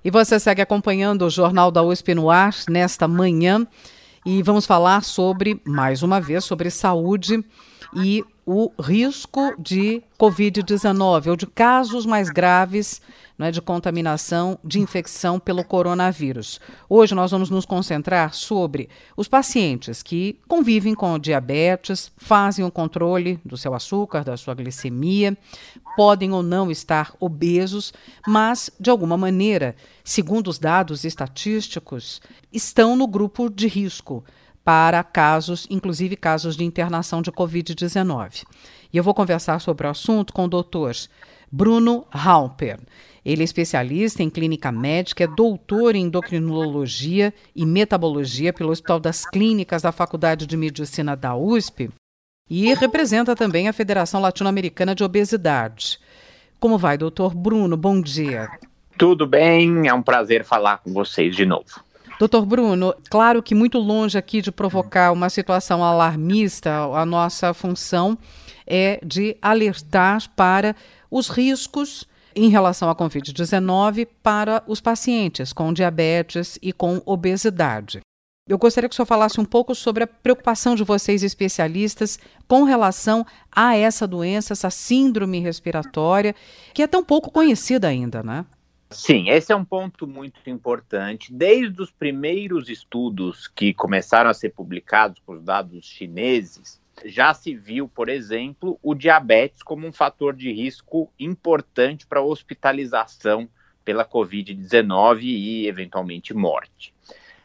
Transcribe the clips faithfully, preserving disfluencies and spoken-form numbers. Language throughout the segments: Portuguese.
E você segue acompanhando o Jornal da U S P no ar nesta manhã e vamos falar sobre, mais uma vez, sobre saúde e o risco de covid dezenove, ou de casos mais graves, não é, de contaminação, de infecção pelo coronavírus. Hoje nós vamos nos concentrar sobre os pacientes que convivem com diabetes, fazem o controle do seu açúcar, da sua glicemia, podem ou não estar obesos, mas, de alguma maneira, segundo os dados estatísticos, estão no grupo de risco para casos, inclusive casos de internação de covid dezenove. E eu vou conversar sobre o assunto com o doutor Bruno Halper. Ele é especialista em clínica médica, é doutor em endocrinologia e metabologia pelo Hospital das Clínicas da Faculdade de Medicina da U S P e representa também a Federação Latino-Americana de Obesidade. Como vai, doutor Bruno? Bom dia. Tudo bem, é um prazer falar com vocês de novo. Doutor Bruno, claro que muito longe aqui de provocar uma situação alarmista, a nossa função é de alertar para os riscos em relação à covid dezenove para os pacientes com diabetes e com obesidade. Eu gostaria que o senhor falasse um pouco sobre a preocupação de vocês especialistas com relação a essa doença, essa síndrome respiratória, que é tão pouco conhecida ainda, né? Sim, esse é um ponto muito importante. Desde os primeiros estudos que começaram a ser publicados com os dados chineses, já se viu, por exemplo, o diabetes como um fator de risco importante para a hospitalização pela covid dezenove e, eventualmente, morte.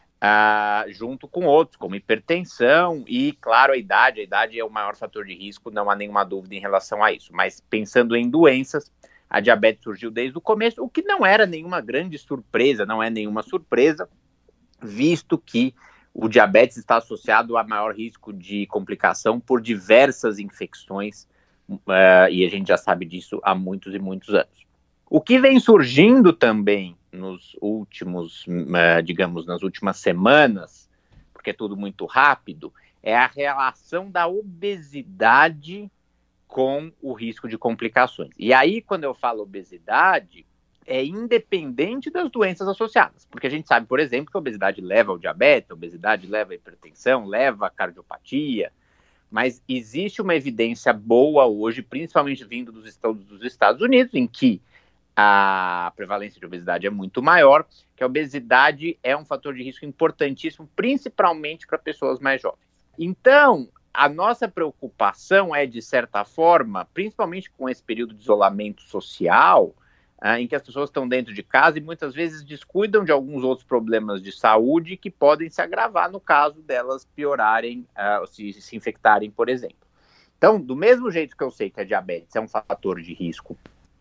Ah, junto com outros, como hipertensão e, claro, a idade. A idade é o maior fator de risco, não há nenhuma dúvida em relação a isso. Mas, pensando em doenças, a diabetes surgiu desde o começo, o que não era nenhuma grande surpresa, não é nenhuma surpresa, visto que o diabetes está associado a maior risco de complicação por diversas infecções, uh, e a gente já sabe disso há muitos e muitos anos. O que vem surgindo também nos últimos, uh, digamos, nas últimas semanas, porque é tudo muito rápido, é a relação da obesidade com o risco de complicações. E aí, quando eu falo obesidade, é independente das doenças associadas, porque a gente sabe, por exemplo, que a obesidade leva ao diabetes, a obesidade leva à hipertensão, leva à cardiopatia, mas existe uma evidência boa hoje, principalmente vindo dos estados, dos Estados Unidos, em que a prevalência de obesidade é muito maior, que a obesidade é um fator de risco importantíssimo, principalmente para pessoas mais jovens. Então, a nossa preocupação é, de certa forma, principalmente com esse período de isolamento social, ah, em que as pessoas estão dentro de casa e muitas vezes descuidam de alguns outros problemas de saúde que podem se agravar no caso delas piorarem, ah, se, se infectarem, por exemplo. Então, do mesmo jeito que eu sei que a diabetes é um fator de risco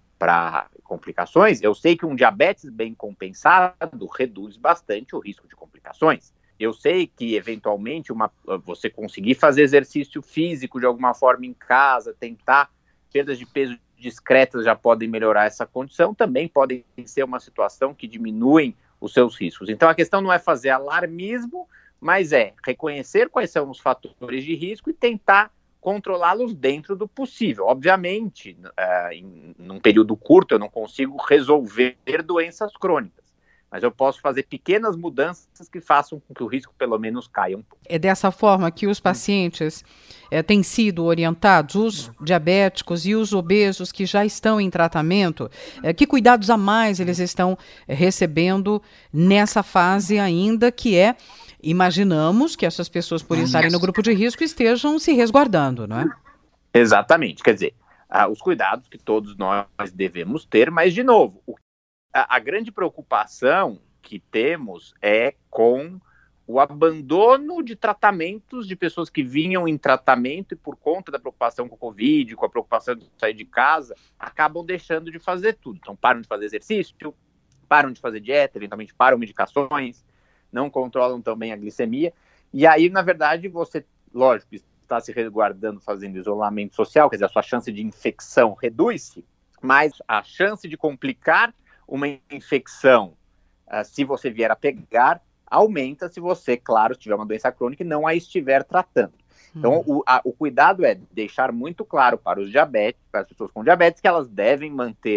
para complicações, eu sei que um diabetes bem compensado reduz bastante o risco de complicações. Eu sei que, eventualmente, uma, você conseguir fazer exercício físico de alguma forma em casa, tentar perdas de peso discretas já podem melhorar essa condição, também podem ser uma situação que diminuem os seus riscos. Então, a questão não é fazer alarmismo, mas é reconhecer quais são os fatores de risco e tentar controlá-los dentro do possível. Obviamente, uh, em num período curto, eu não consigo resolver doenças crônicas, mas eu posso fazer pequenas mudanças que façam com que o risco pelo menos caia um pouco. É dessa forma que os pacientes é, têm sido orientados, os diabéticos e os obesos que já estão em tratamento, é, que cuidados a mais eles estão é, recebendo nessa fase ainda, que é, imaginamos que essas pessoas, por estarem no grupo de risco, estejam se resguardando, não é? Exatamente, quer dizer, ah, os cuidados que todos nós devemos ter, mas, de novo, o A, a grande preocupação que temos é com o abandono de tratamentos de pessoas que vinham em tratamento e, por conta da preocupação com o Covid, com a preocupação de sair de casa, acabam deixando de fazer tudo. Então, param de fazer exercício, param de fazer dieta, eventualmente param medicações, não controlam também a glicemia. E aí, na verdade, você, lógico, está se resguardando, fazendo isolamento social, quer dizer, a sua chance de infecção reduz-se, mas a chance de complicar uma infecção, uh, se você vier a pegar, aumenta se você, claro, tiver uma doença crônica e não a estiver tratando. Então, o, a, o cuidado é deixar muito claro para os diabéticos, para as pessoas com diabetes, que elas devem manter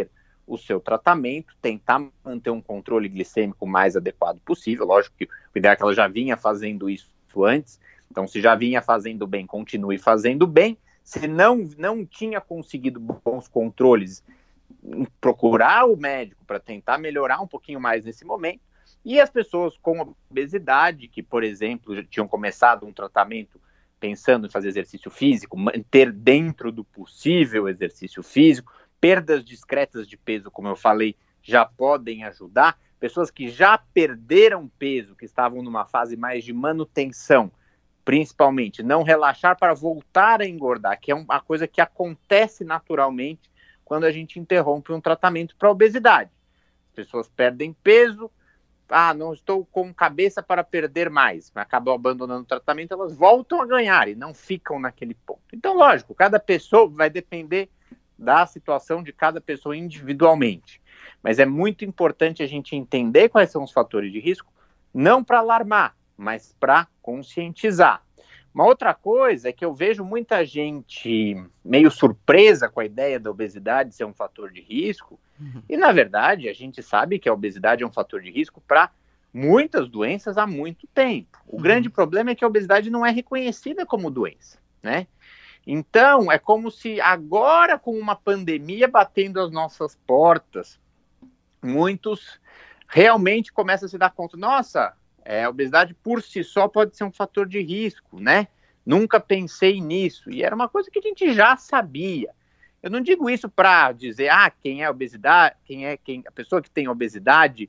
o seu tratamento, tentar manter um controle glicêmico mais adequado possível. Lógico que o ideal é que ela já vinha fazendo isso antes, então se já vinha fazendo bem, continue fazendo bem. Se não, não tinha conseguido bons controles, procurar o médico para tentar melhorar um pouquinho mais nesse momento. E as pessoas com obesidade, que, por exemplo, já tinham começado um tratamento pensando em fazer exercício físico, manter dentro do possível exercício físico, perdas discretas de peso, como eu falei, já podem ajudar. Pessoas que já perderam peso, que estavam numa fase mais de manutenção, principalmente, não relaxar para voltar a engordar, que é uma coisa que acontece naturalmente quando a gente interrompe um tratamento para obesidade. As pessoas perdem peso, ah, não estou com cabeça para perder mais, acabam abandonando o tratamento, elas voltam a ganhar e não ficam naquele ponto. Então, lógico, cada pessoa vai depender da situação de cada pessoa individualmente. Mas é muito importante a gente entender quais são os fatores de risco, não para alarmar, mas para conscientizar. Uma outra coisa é que eu vejo muita gente meio surpresa com a ideia da obesidade ser um fator de risco, uhum. E, na verdade, a gente sabe que a obesidade é um fator de risco para muitas doenças há muito tempo. O uhum. grande problema é que a obesidade não é reconhecida como doença, né? Então, é como se agora, com uma pandemia batendo às nossas portas, muitos realmente começam a se dar conta, nossa, é, a obesidade por si só pode ser um fator de risco, né? Nunca pensei nisso. E era uma coisa que a gente já sabia. Eu não digo isso para dizer, ah, quem é obesidade, quem é quem, a pessoa que tem obesidade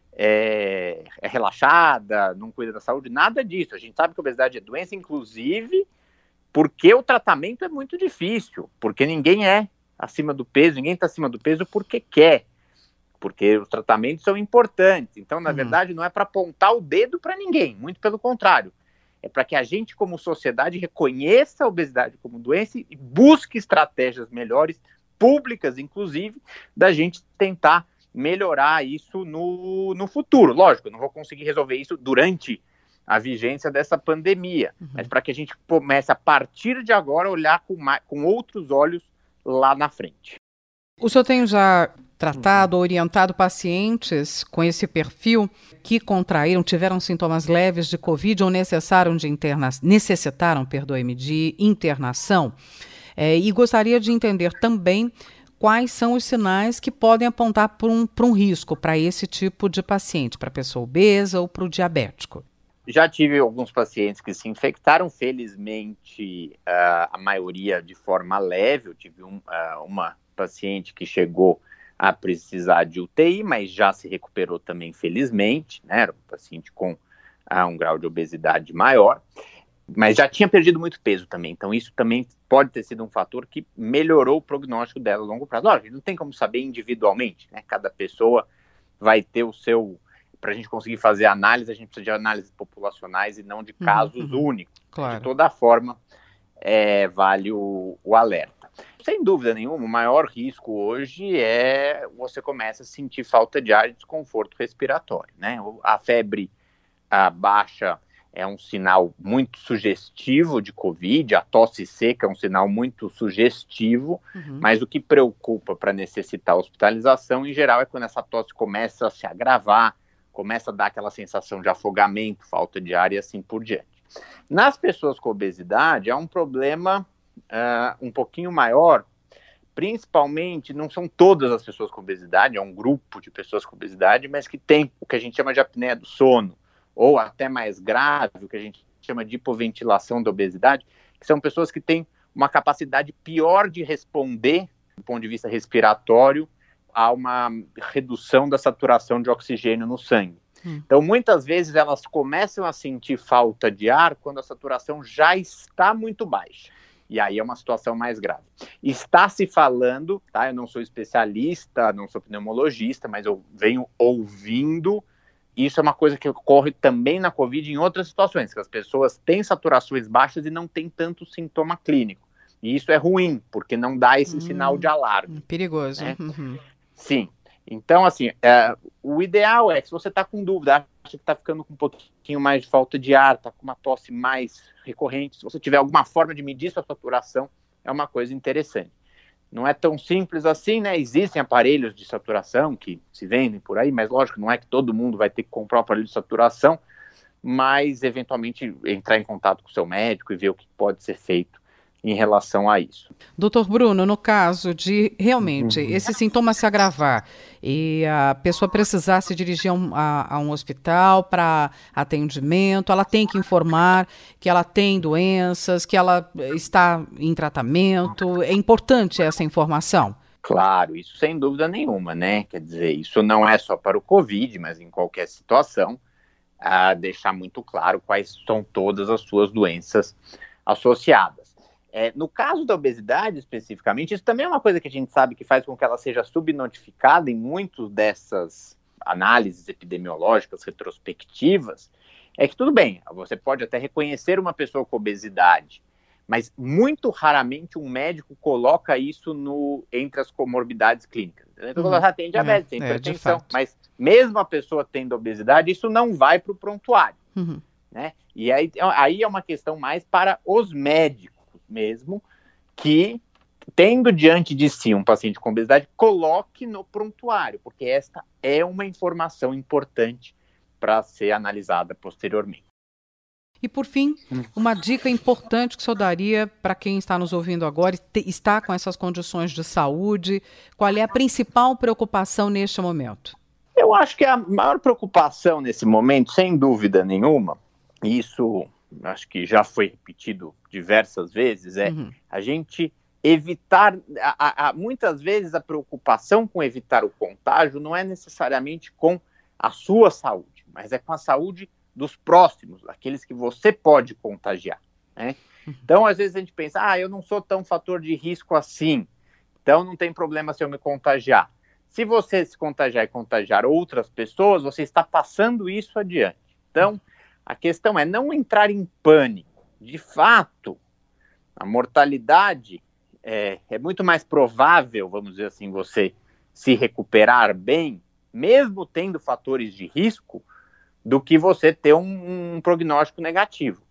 é, é relaxada, não cuida da saúde, nada disso. A gente sabe que a obesidade é doença, inclusive porque o tratamento é muito difícil, porque ninguém é acima do peso, ninguém está acima do peso porque quer, porque os tratamentos são importantes. Então, na uhum. verdade, não é para apontar o dedo para ninguém, muito pelo contrário. É para que a gente, como sociedade, reconheça a obesidade como doença e busque estratégias melhores, públicas, inclusive, da gente tentar melhorar isso no, no futuro. Lógico, eu não vou conseguir resolver isso durante a vigência dessa pandemia, uhum. mas para que a gente comece, a partir de agora, a olhar com, mais, com outros olhos lá na frente. O senhor tem já tratado, uhum. orientado pacientes com esse perfil que contraíram, tiveram sintomas leves de Covid ou necessitaram de, interna... necessitaram, perdoe-me, de internação? É, e gostaria de entender também quais são os sinais que podem apontar para um, para um risco para esse tipo de paciente, para a pessoa obesa ou para o diabético. Já tive alguns pacientes que se infectaram, felizmente uh, a maioria de forma leve. Eu tive um, uh, uma paciente que chegou a precisar de U T I, mas já se recuperou também, felizmente, né? Era um paciente com uh, um grau de obesidade maior, mas já tinha perdido muito peso também, então isso também pode ter sido um fator que melhorou o prognóstico dela a longo prazo. Lógico, não tem como saber individualmente, né? Cada pessoa vai ter o seu... Para a gente conseguir fazer análise, a gente precisa de análises populacionais e não de casos uhum, únicos. Claro. De toda forma, é, vale o, o alerta. Sem dúvida nenhuma, o maior risco hoje é você começa a sentir falta de ar e desconforto respiratório, né? A febre a baixa é um sinal muito sugestivo de Covid, a tosse seca é um sinal muito sugestivo, uhum. mas o que preocupa para necessitar hospitalização, em geral, é quando essa tosse começa a se agravar, começa a dar aquela sensação de afogamento, falta de ar e assim por diante. Nas pessoas com obesidade, há um problema uh, um pouquinho maior, principalmente, não são todas as pessoas com obesidade, é um grupo de pessoas com obesidade, mas que tem o que a gente chama de apneia do sono, ou até mais grave, o que a gente chama de hipoventilação da obesidade, que são pessoas que têm uma capacidade pior de responder, do ponto de vista respiratório, há uma redução da saturação de oxigênio no sangue. Hum. Então, muitas vezes, elas começam a sentir falta de ar quando a saturação já está muito baixa. E aí é uma situação mais grave. Está se falando, tá? Eu não sou especialista, não sou pneumologista, mas eu venho ouvindo. Isso é uma coisa que ocorre também na Covid em outras situações, que as pessoas têm saturações baixas e não têm tanto sintoma clínico. E isso é ruim, porque não dá esse hum, sinal de alarme. Perigoso. Né? Uhum. Sim. Então, assim, é, o ideal é que se você está com dúvida, acha que está ficando com um pouquinho mais de falta de ar, está com uma tosse mais recorrente, se você tiver alguma forma de medir sua saturação, é uma coisa interessante. não é tão simples assim, né? Existem aparelhos de saturação que se vendem por aí, mas lógico, não é que todo mundo vai ter que comprar um aparelho de saturação, mas eventualmente entrar em contato com o seu médico e ver o que pode ser feito em relação a isso. Doutor Bruno, no caso de realmente uhum. esse sintoma se agravar e a pessoa precisar se dirigir a um, a, a um hospital para atendimento, ela tem que informar que ela tem doenças, que ela está em tratamento. É importante essa informação? Claro, isso sem dúvida nenhuma, né? Quer dizer, isso não é só para o Covid, mas em qualquer situação, a deixar muito claro quais são todas as suas doenças associadas. É, no caso da obesidade, especificamente, isso também é uma coisa que a gente sabe que faz com que ela seja subnotificada em muitas dessas análises epidemiológicas retrospectivas, é que tudo bem, você pode até reconhecer uma pessoa com obesidade, mas muito raramente um médico coloca isso no, entre as comorbidades clínicas. Então, uhum. ela tem diabetes, é, tem hipertensão, é, mas mesmo a pessoa tendo obesidade, isso não vai para o prontuário. Uhum. Né? E aí, aí é uma questão mais para os médicos mesmo, que, tendo diante de si um paciente com obesidade, coloque no prontuário, porque esta é uma informação importante para ser analisada posteriormente. E, por fim, uma dica importante que o senhor daria para quem está nos ouvindo agora e está com essas condições de saúde, qual é a principal preocupação neste momento? Eu acho que a maior preocupação nesse momento, sem dúvida nenhuma, isso acho que já foi repetido diversas vezes, é uhum. a gente evitar, a, a, muitas vezes a preocupação com evitar o contágio não é necessariamente com a sua saúde, mas é com a saúde dos próximos, aqueles que você pode contagiar, né? Uhum. Então, às vezes a gente pensa, ah, eu não sou tão fator de risco assim, então não tem problema se eu me contagiar. Se você se contagiar e contagiar outras pessoas, você está passando isso adiante. Então, a questão é não entrar em pânico. De fato, a mortalidade é, é muito mais provável, vamos dizer assim, você se recuperar bem, mesmo tendo fatores de risco, do que você ter um, um prognóstico negativo.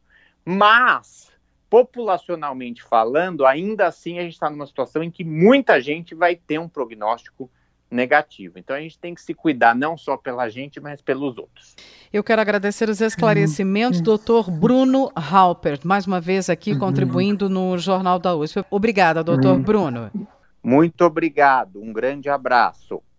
Mas, populacionalmente falando, ainda assim a gente está numa situação em que muita gente vai ter um prognóstico negativo. Então a gente tem que se cuidar não só pela gente, mas pelos outros. Eu quero agradecer os esclarecimentos, uhum. doutor Bruno Halpert, mais uma vez aqui uhum. contribuindo no Jornal da U S P. Obrigada, doutor uhum. Bruno. Muito obrigado, um grande abraço.